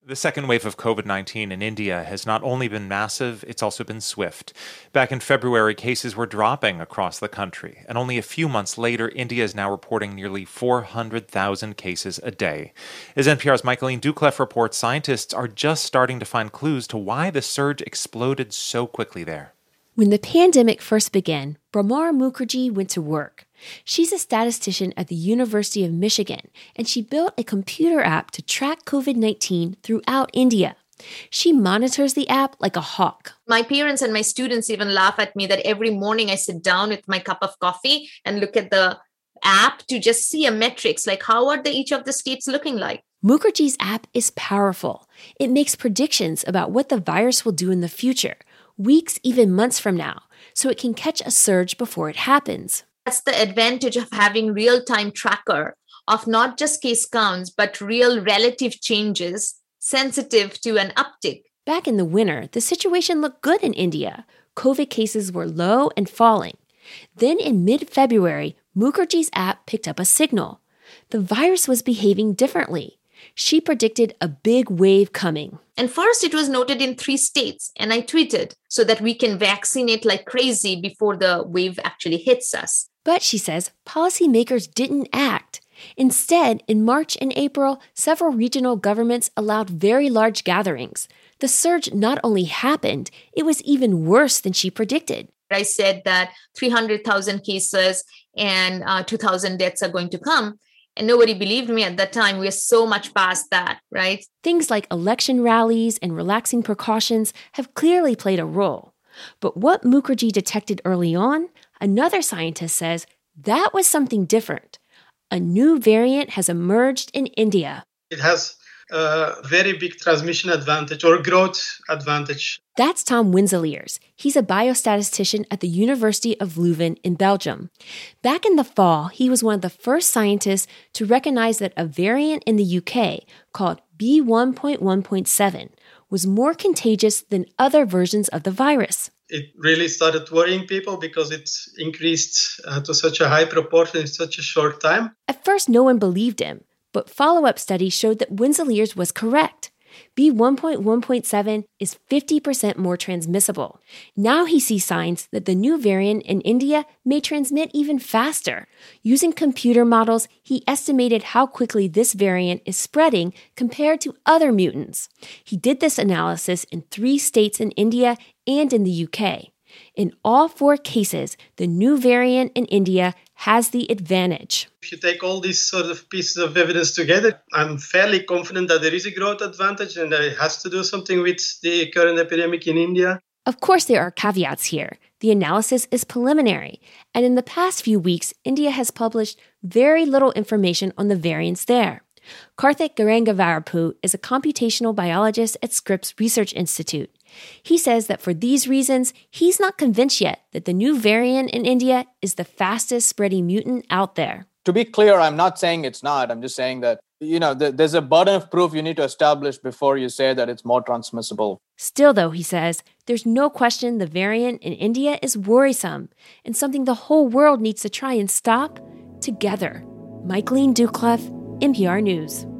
The second wave of COVID-19 in India has not only been massive, it's also been swift. Back in February, cases were dropping across the country, and only a few months later, India is now reporting nearly 400,000 cases a day. As NPR's Michaeline Doucleff reports, scientists are just starting to find clues to why the surge exploded so quickly there. When the pandemic first began, Bhramar Mukherjee went to work. She's a statistician at the University of Michigan, and she built a computer app to track COVID-19 throughout India. She monitors the app like a hawk. My parents and my students even laugh at me that every morning I sit down with my cup of coffee and look at the app to just see a metrics, like how are each of the states looking like. Mukherjee's app is powerful. It makes predictions about what the virus will do in the future, weeks, even months from now, so it can catch a surge before it happens. That's the advantage of having real-time tracker of not just case counts, but real relative changes sensitive to an uptick. Back in the winter, the situation looked good in India. COVID cases were low and falling. Then in mid-February, Mukherjee's app picked up a signal. The virus was behaving differently. She predicted a big wave coming. And first it was noted in 3 states, and I tweeted so that we can vaccinate like crazy before the wave actually hits us. But, she says, policymakers didn't act. Instead, in March and April, several regional governments allowed very large gatherings. The surge not only happened, it was even worse than she predicted. I said that 300,000 cases and 2,000 deaths are going to come. And nobody believed me at that time. We are so much past that, right? Things like election rallies and relaxing precautions have clearly played a role. But what Mukherjee detected early on, another scientist says that was something different. A new variant has emerged in India. It has a very big transmission advantage or growth advantage. That's Tom Winseliers. He's a biostatistician at the University of Leuven in Belgium. Back in the fall, he was one of the first scientists to recognize that a variant in the UK called B1.1.7 was more contagious than other versions of the virus. It really started worrying people because it increased to such a high proportion in such a short time. At first, no one believed him, but follow-up studies showed that Winseliers was correct. B1.1.7 is 50% more transmissible. Now he sees signs that the new variant in India may transmit even faster. Using computer models, he estimated how quickly this variant is spreading compared to other mutants. He did this analysis in 3 states in India and in the UK. In all 4 cases, the new variant in India has the advantage. If you take all these sort of pieces of evidence together, I'm fairly confident that there is a growth advantage and that it has to do something with the current epidemic in India. Of course, there are caveats here. The analysis is preliminary, and in the past few weeks, India has published very little information on the variants there. Karthik Garangavarapu is a computational biologist at Scripps Research Institute. He says that for these reasons, he's not convinced yet that the new variant in India is the fastest spreading mutant out there. To be clear, I'm not saying it's not. I'm just saying that, there's a burden of proof you need to establish before you say that it's more transmissible. Still, though, he says, there's no question the variant in India is worrisome and something the whole world needs to try and stop together. Michaeline Doucleff, NPR News.